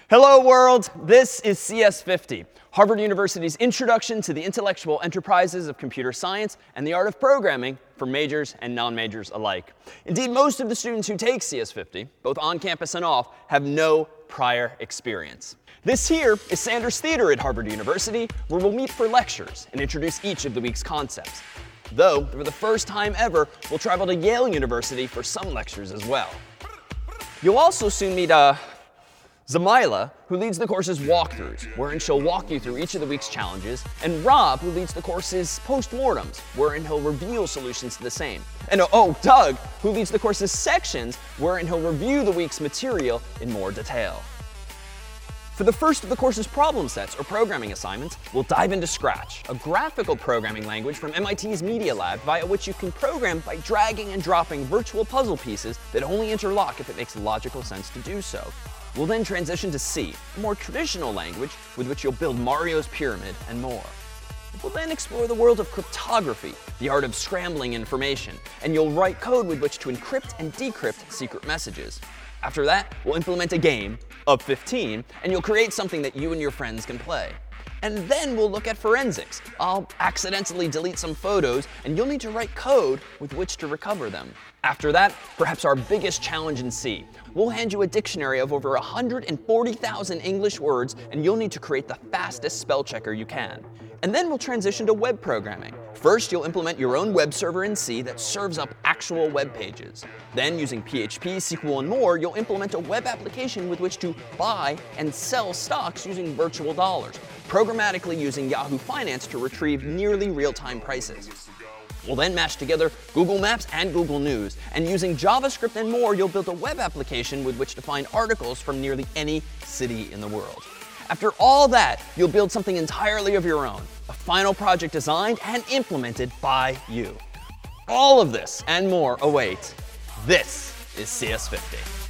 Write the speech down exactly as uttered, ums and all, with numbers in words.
Hello world, this is C S fifty, Harvard University's introduction to the intellectual enterprises of computer science and the art of programming for majors and non-majors alike. Indeed, most of the students who take C S fifty, both on campus and off, have no prior experience. This here is Sanders Theater at Harvard University, where we'll meet for lectures and introduce each of the week's concepts. Though, for the first time ever, we'll travel to Yale University for some lectures as well. You'll also soon meet, uh, Zamila, who leads the course's walkthroughs, wherein she'll walk you through each of the week's challenges, and Rob, who leads the course's postmortems, wherein he'll reveal solutions to the same. And oh, Doug, who leads the course's sections, wherein he'll review the week's material in more detail. For the first of the course's problem sets, or programming assignments, we'll dive into Scratch, a graphical programming language from M I T's Media Lab via which you can program by dragging and dropping virtual puzzle pieces that only interlock if it makes logical sense to do so. We'll then transition to C, a more traditional language with which you'll build Mario's Pyramid and more. We'll then explore the world of cryptography, the art of scrambling information, and you'll write code with which to encrypt and decrypt secret messages. After that, we'll implement a game of fifteen, and you'll create something that you and your friends can play. And then we'll look at forensics. I'll accidentally delete some photos, and you'll need to write code with which to recover them. After that, perhaps our biggest challenge in C. We'll hand you a dictionary of over one hundred forty thousand English words, and you'll need to create the fastest spell checker you can. And then we'll transition to web programming. First, you'll implement your own web server in C that serves up actual web pages. Then, using P H P, S Q L, and more, you'll implement a web application with which to buy and sell stocks using virtual dollars, programmatically using Yahoo Finance to retrieve nearly real-time prices. We'll then mash together Google Maps and Google News, and using JavaScript and more, you'll build a web application with which to find articles from nearly any city in the world. After all that, you'll build something entirely of your own, a final project designed and implemented by you. All of this and more await. This is C S fifty.